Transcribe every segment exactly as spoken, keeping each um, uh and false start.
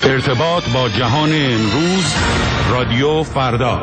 ارتباط با جهان امروز، رادیو فردا.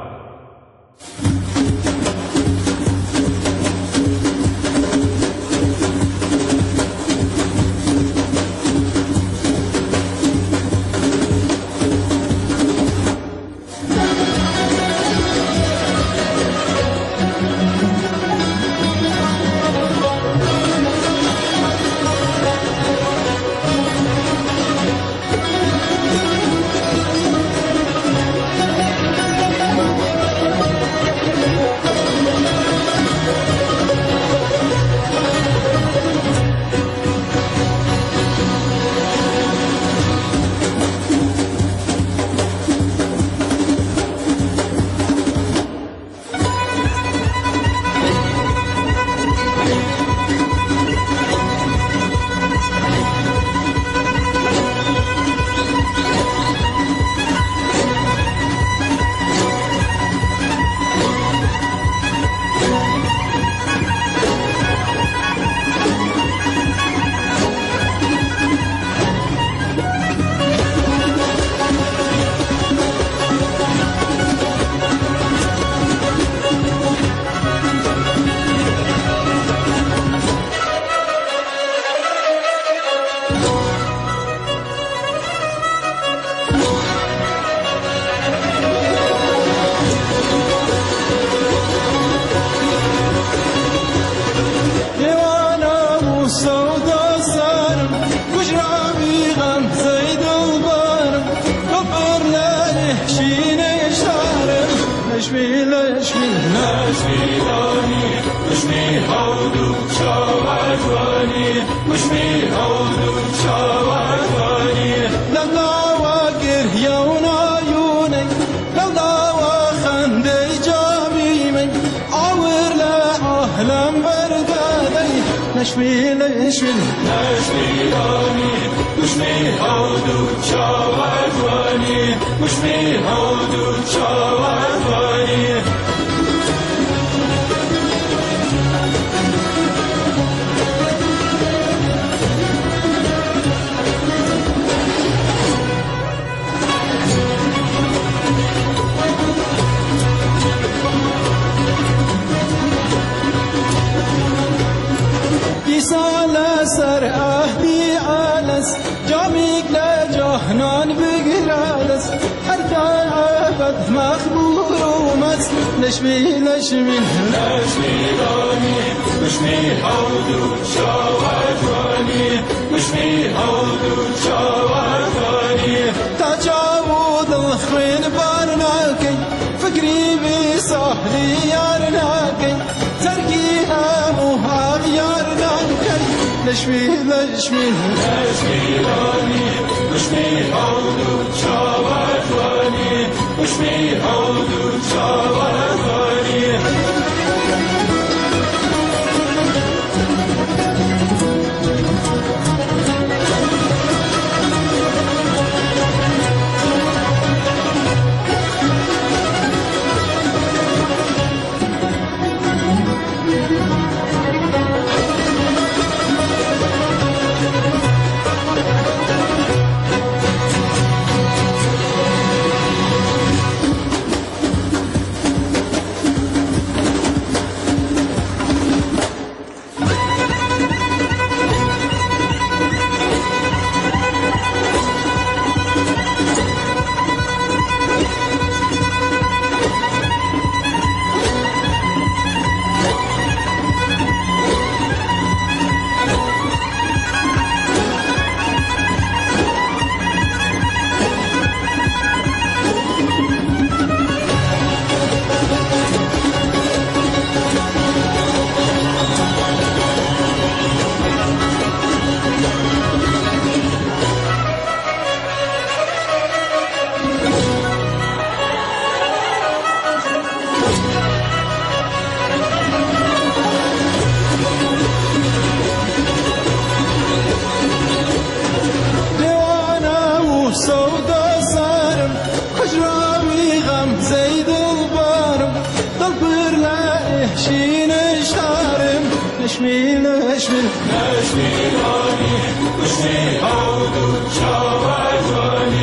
نشمی نشمی نشمی رانی نشمی هودو شاوردانی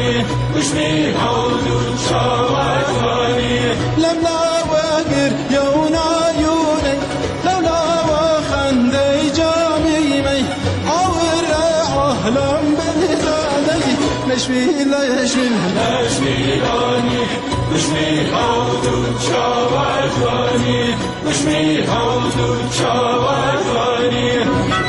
بشمي هودو شاواتواني لملا وقر يونا يوني لولا وخندي جامي مي عور عهلم بالغادي نشوي لا يشوي نشوي لاني بشمي هودو شاواتواني بشمي هودو شاواتواني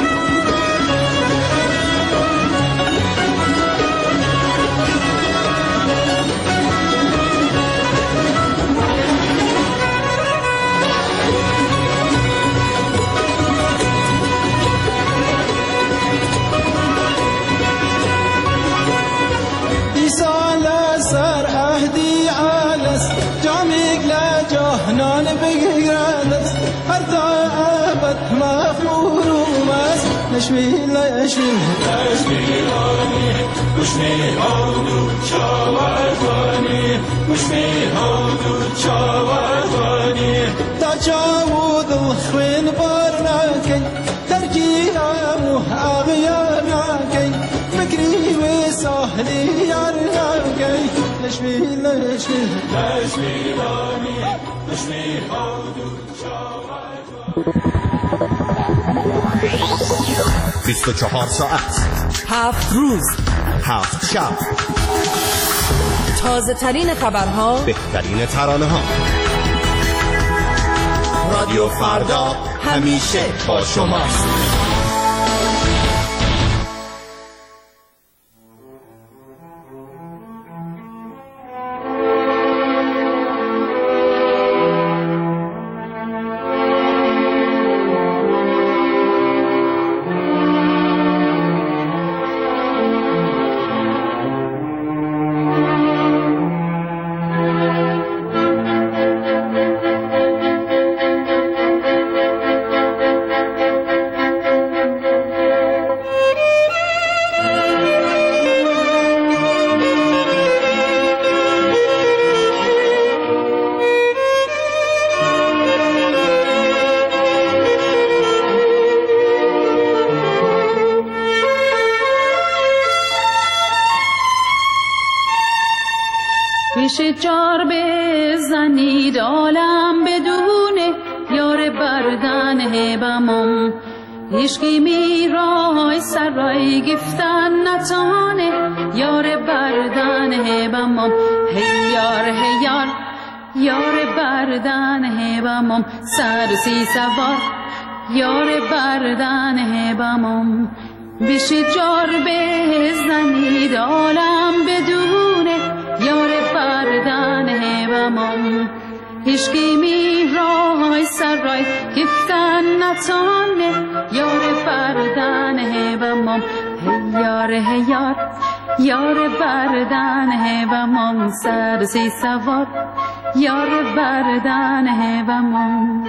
نان بگردست هر دعوت مغفور ومست نشوي لا يشوي نشوي لاني بشمي هودو شاواتواني بشمي هودو شاواتواني تا جاود الخوين بارناكي تركي امو اغياناكي فكري وسهلي يارناكي نشوي لا يشوي نشوي لاني بشمي هودو شاواتواني بیست و چهار ساعت هفت روز هفت شب تازه ترین خبرها بهترین ترانه ها رادیو فردا همیشه با شماست. شجار بزنید عالم بدونه یار بردن هبمم عشقی میرای سرای گفتن نتانه یار بردن هبمم هی یار هی یار یار بردن هبمم سر سی سوار یار بردن هبمم بشجار بزنید عالم بدونه یار بردن هبمم عشقی میرای سرای گفتن نتانه یار بردن هبمم هی یار هی یار یار بردن هبمم سر سی سوار یار بردن هبمم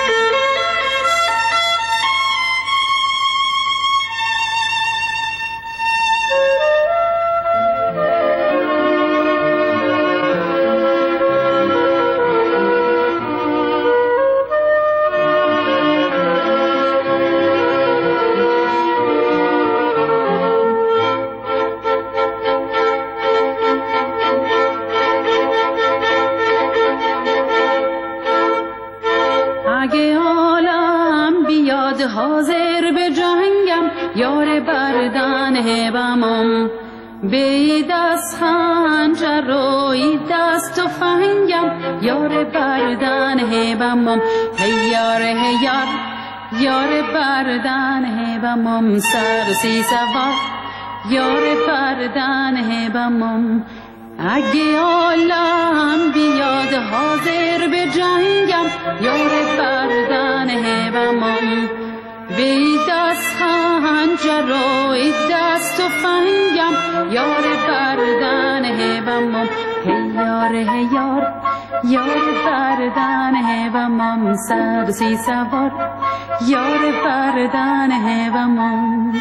حاضر به جنگم یار بردن هبمم به دست خنجر و ای دست تفنگم یار بردن هبمم هی یار هی یار یار بردن هبمم سر سی سوار یار بردن هبمم اگه عالم بیاد حاضر به جنگم یار بردن هبمم به دست خنجر و ای دست تفنگم یار بردن هبمم هی یار هی یار یار بردن هبمم سر سی سوار یار بردن هبمم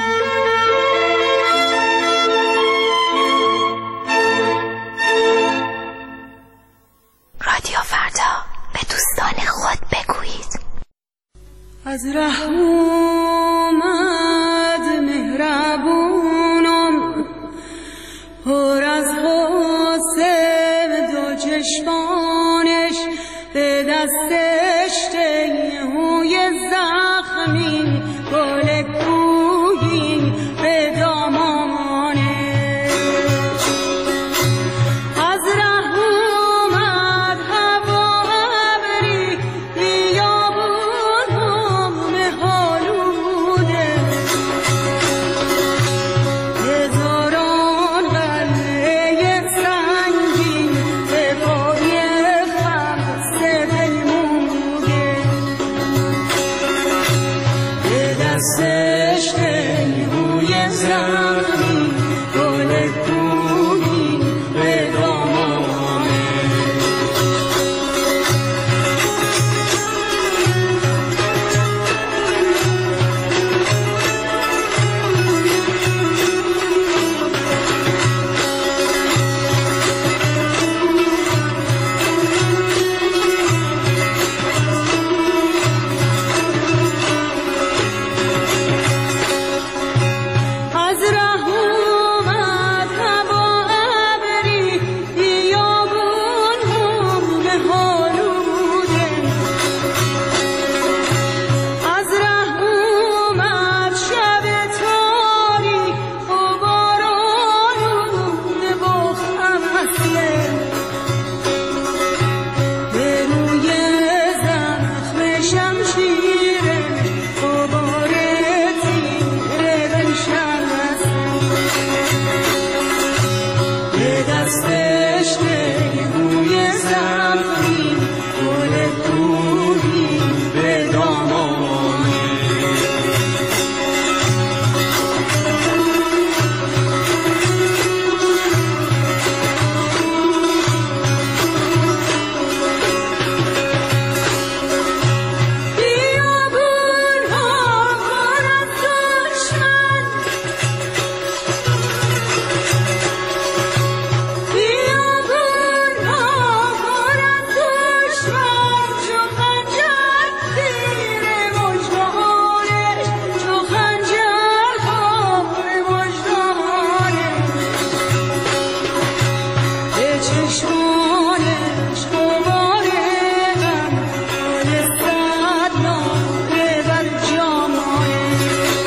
رادیو فردا به دوستان خود بگویید از رحمت مهربونم پر از خود چشمانش به دستش تیهوی زخمی گل کوهی به دامانش از ره اومد هوا ابری بیابون هم هالوده هزاران قلعه سنگین به پای خمسه پیموده به دستش نیروی زخمی گل کوهی به دامانه از ره اومد هوا ابری بیابون هم به هالوده از ره اومد شب تاریک و بارانونه و خمسه به روی زخم شمشیرش غبار تیره بنشسته به دستش نیروی زخمی گل کوهی به دامانه بیابون ها پر از دشمن بیابون ها پر از دشمن چو خنجر زیر مژگانش چو خنجر خار مژگانش به چشمانش غبار غم گل صدناقه بر جامانش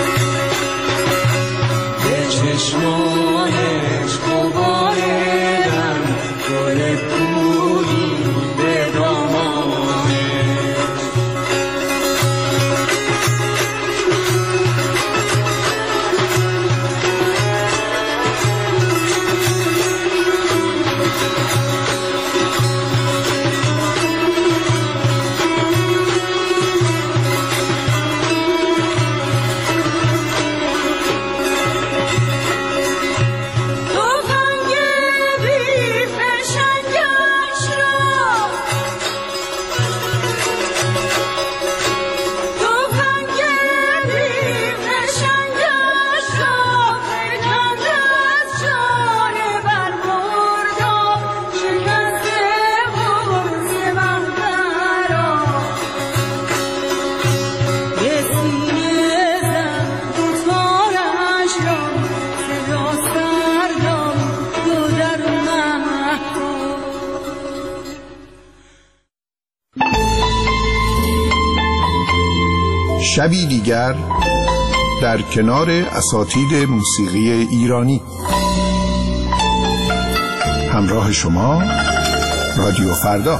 به چشمانش غبار غم گل کوهی به دامانش تفنگ بی فشنگش را تفنگ بی فشنگش را فکند از جان برمردم شکسته برز مهبرا به سینه زد دوتارش را صدا سردم دو در محفل شبی دیگر در کنار اساتید موسیقی ایرانی. همراه شما رادیو فردا.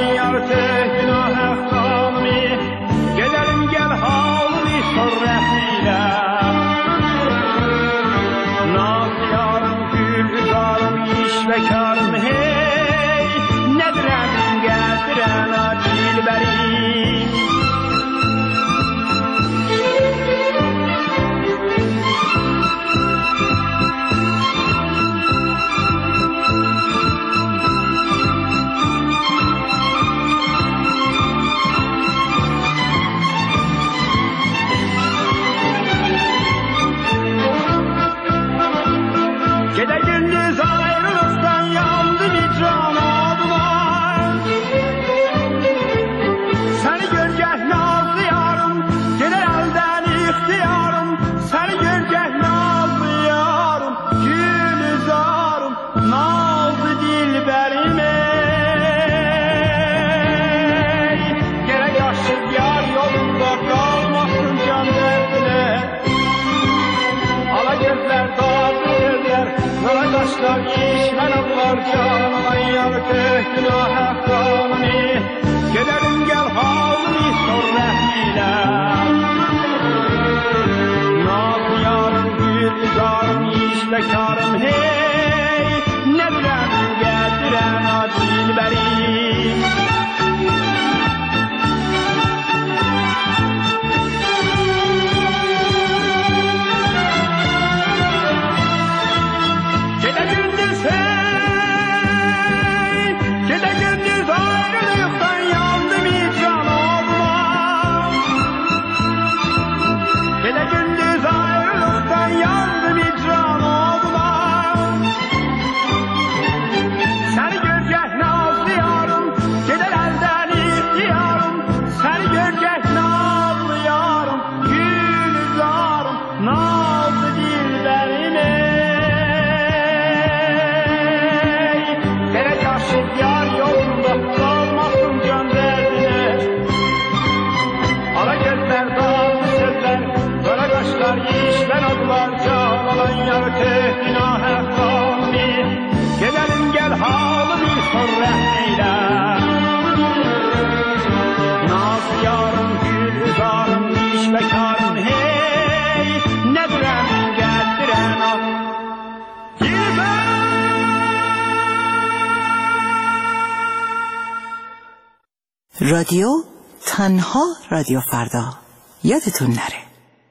رادیو تنها رادیو فردا یادتون نره.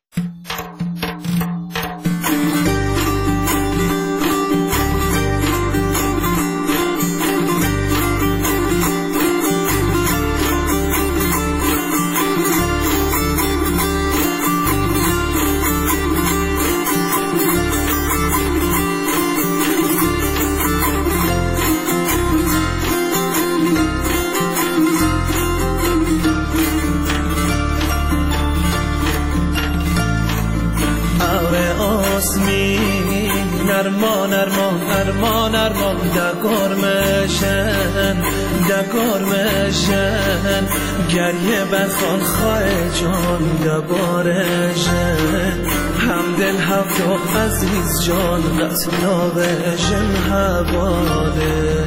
ارمان ارمان ارمان ارمان دگار مشن دگار مشن گریه بخوان خواه جان دبارشن همدل هفته عزیز جان قطلاقشن حواله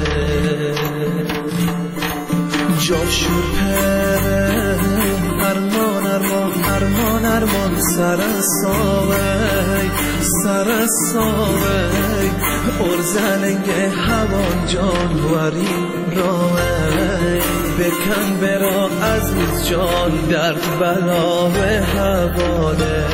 جاشور پره ارمان ارمان ارمان ارمان سر ساوی سر ساوی ارزنگه هوان جان وری راوی بکن برا عزیز جان در بلا به حواله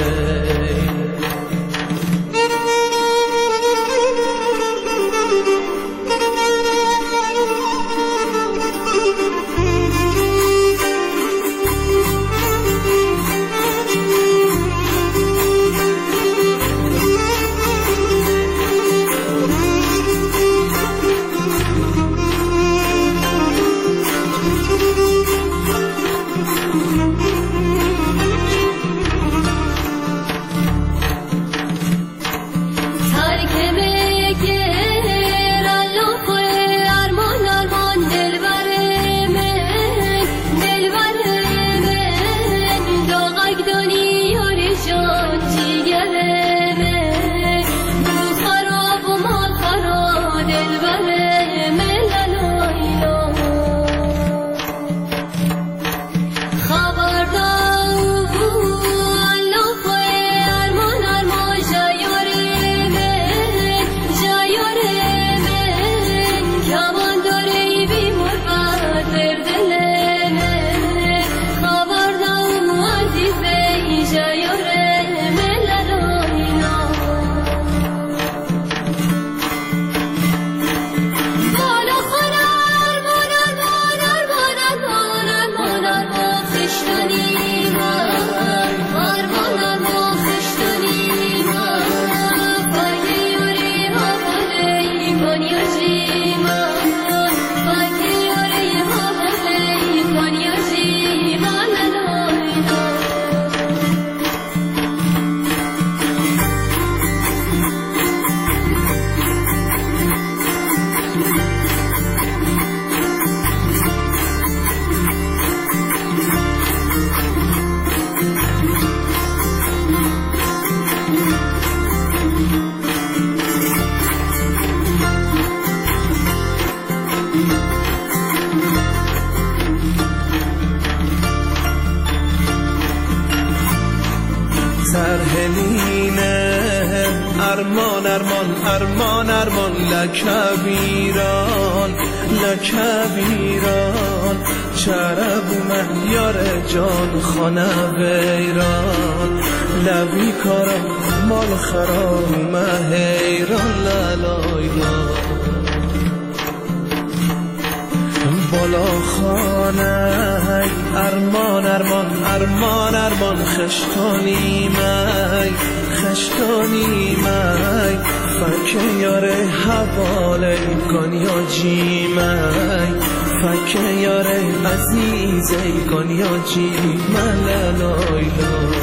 ارمان ارمان ارمان ارمان لکبیران لکبیران چرب مهیار جان خانه ویران لبی کارم مال خرام مهیران لالایلا بالا خانه ارمان ارمان ارمان ارمان خشتانی می خشتانی می فکه یاره حواله کن یا جی می فکه یاره عزیزه کن یا جی من لالایلا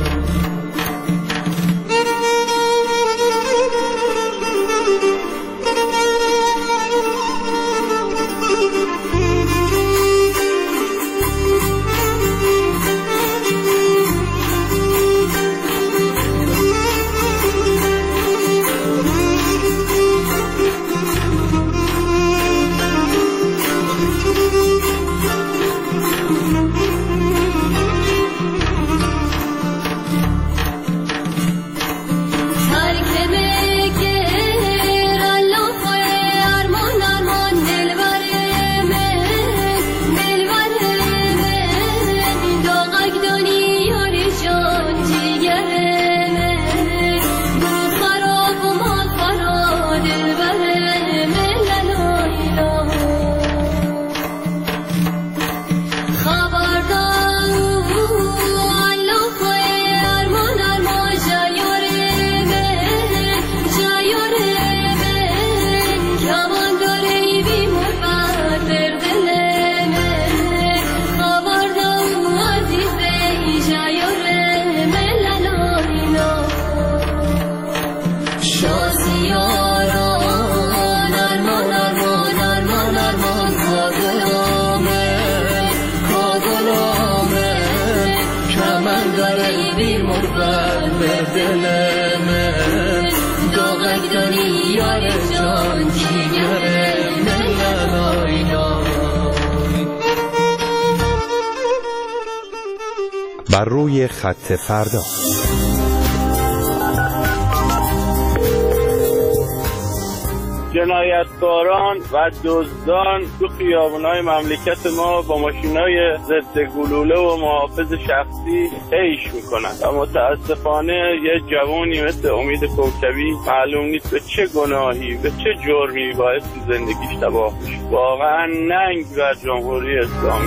بر روی خط فردا. جنایتکاران و دزدان تو خیابونای مملکت ما با ماشینای ضد گلوله و محافظ شخصی عیش میکنن و متاسفانه یه جوانی مثل امید کوکبی معلوم نیست به چه گناهی به چه جرمی باعث زندگیش تباه میشه. واقعا ننگ بر جمهوری اسلامی.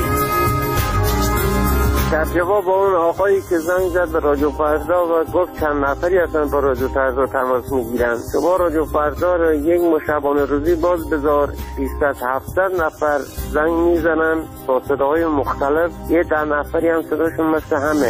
در جواب با اون آقایی که زنگ زد به رادیو فردا و گفت چند نفری هستن با رادیو فردا تماس میگیرن، شما رادیو فردا رو یک مشابانه روزی باز بذار، ششصد هفتصد نفر زنگ میزنن با صداهای مختلف، یه ده نفری هم صداشون مثل همه.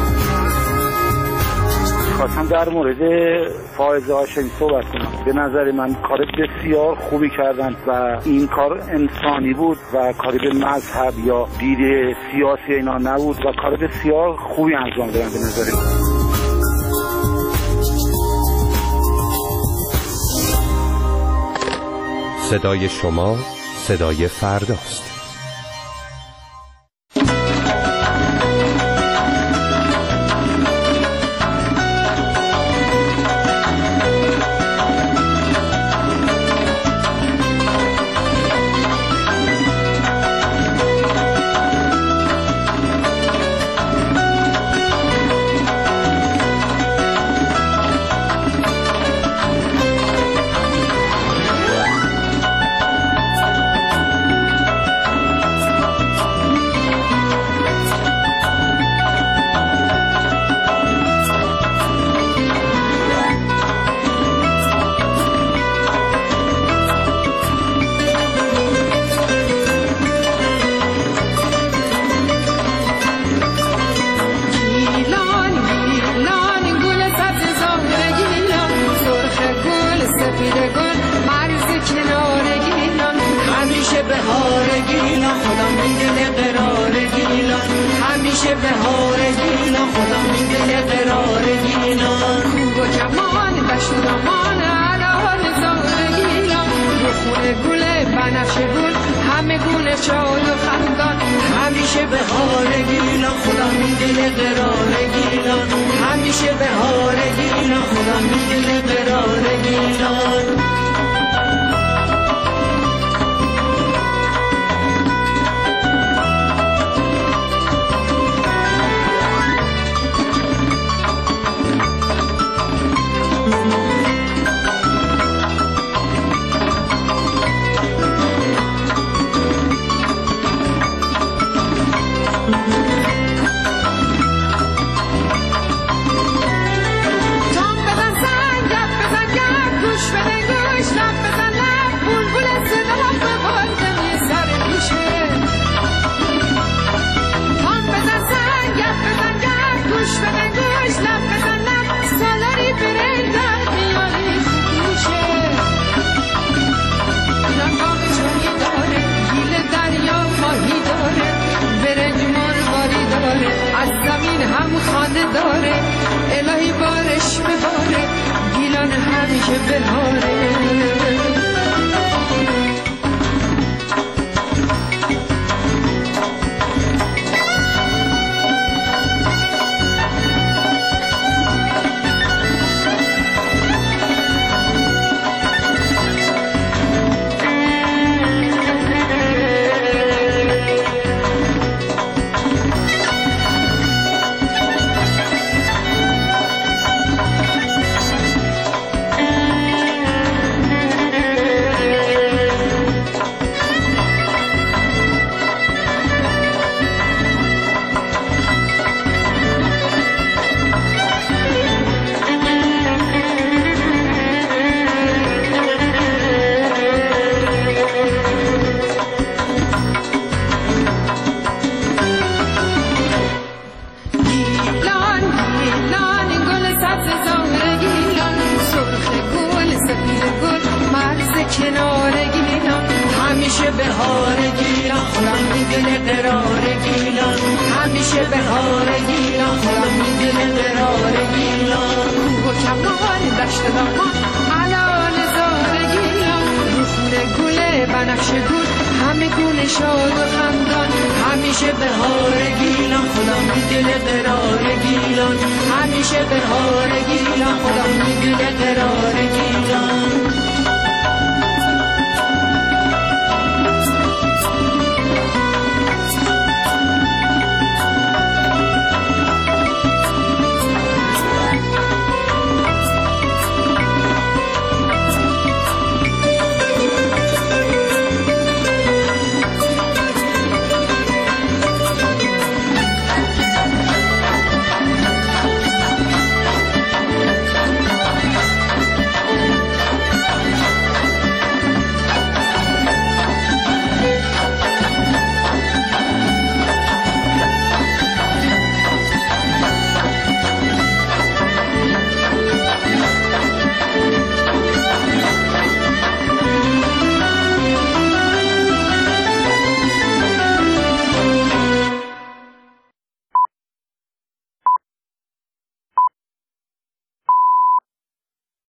خواستم در مورد فائزه هاشمی صحبت کنم. به نظر من کار بسیار خوبی کردند و این کار انسانی بود و کاری به مذهب یا دید سیاسی اینا نبود و کار بسیار خوبی انجام دادن به نظر من. صدای شما صدای فرداست. همیشه بهار گیلان خدا میدونه قرار گیلان داره الهی بارش بباره گیلان همیشه بهاره همیشه بهار گیلان خودم میدونه قرار گیلان همیشه بهار گیلان خودم میدونه قرار گیلان کوه و کمان دشت دامان علال زار گیلان رو خونه گله بنفشه گل همه گونه شاد و خندان همیشه بهار گیلان خودم میدونه قرار گیلان همیشه بهار گیلان خودم میدونه قرار